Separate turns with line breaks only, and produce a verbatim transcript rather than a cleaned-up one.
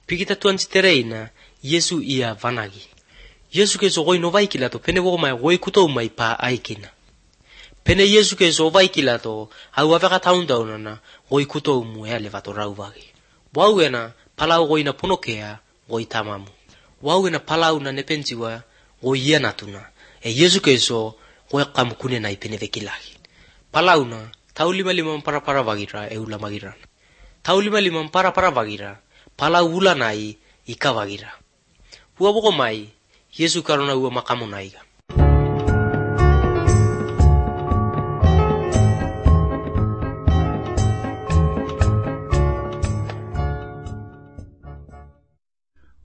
Pikita tuansi tereina, Yesu ia vanagi. Yesu keso goi no vaikila to pene wo mai goi kuto mai pa aikina. Pene Yesu keso vaikila to au aveka taun daunana goi kuto mu ya levato rauvagi. Wauena palau goi na ponokea goi tamamu. Wauena palau na nepensiwa goi ianatuna. E Yesu keso goi kamukune na ipene vekilagi. Palau na taulima lima para para vagira e ula magira. Taulima lima para para vagira palau ula nai ika vagira. Huwa boko mai Yesu karona uwa makamu naiga.